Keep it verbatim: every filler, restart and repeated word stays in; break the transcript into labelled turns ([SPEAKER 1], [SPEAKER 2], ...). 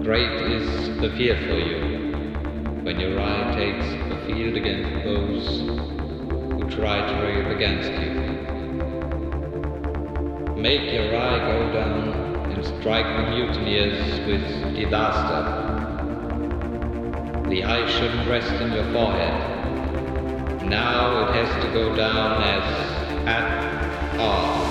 [SPEAKER 1] Great is the fear for you when your eye takes the field against those who try to rail against you. Make your eye go down and strike the mutineers with disaster. The eye shouldn't rest in your forehead. Now it has to go down as at R.